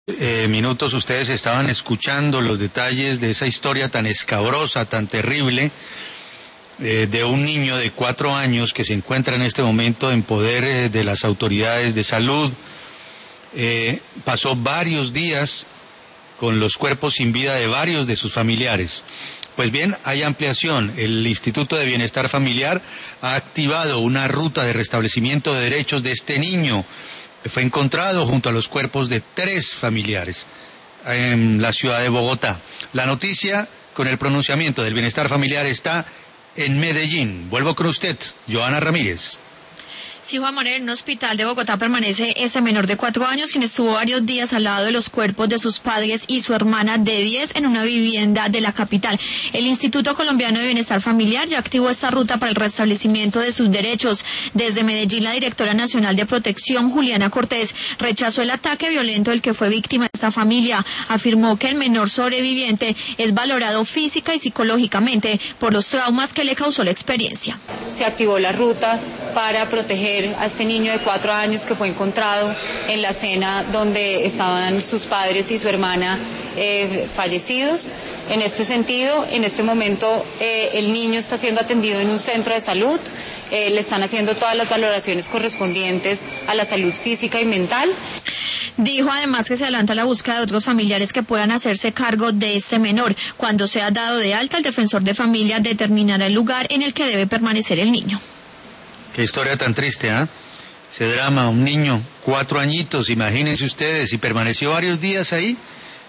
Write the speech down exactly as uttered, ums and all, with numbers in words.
Eh, minutos ustedes estaban escuchando los detalles de esa historia tan escabrosa, tan terrible, eh, de un niño de cuatro años que se encuentra en este momento en poder eh, de las autoridades de salud. Eh, pasó varios días con los cuerpos sin vida de varios de sus familiares. Pues bien, hay ampliación. El Instituto de Bienestar Familiar ha activado una ruta de restablecimiento de derechos de este niño. Fue encontrado junto a los cuerpos de tres familiares en la ciudad de Bogotá. La noticia con el pronunciamiento del Bienestar Familiar está en Medellín. Vuelvo con usted, Joana Ramírez. Sí, Juan Moreno, en un hospital de Bogotá permanece este menor de cuatro años, quien estuvo varios días al lado de los cuerpos de sus padres y su hermana de diez en una vivienda de la capital. El Instituto Colombiano de Bienestar Familiar ya activó esta ruta para el restablecimiento de sus derechos. Desde Medellín, la directora nacional de protección, Juliana Cortés, rechazó el ataque violento del que fue víctima esta familia. Afirmó que el menor sobreviviente es valorado física y psicológicamente por los traumas que le causó la experiencia. Se activó la ruta para proteger a este niño de cuatro años que fue encontrado en la cena donde estaban sus padres y su hermana eh, fallecidos. En este sentido, en este momento eh, el niño está siendo atendido en un centro de salud, eh, le están haciendo todas las valoraciones correspondientes a la salud física y mental. Dijo además que se adelanta la búsqueda de otros familiares que puedan hacerse cargo de este menor. Cuando sea dado de alta, el defensor de familia determinará el lugar en el que debe permanecer el niño. Qué historia tan triste, ¿ah? ¿eh? Ese drama, un niño, cuatro añitos, imagínense ustedes, y permaneció varios días ahí.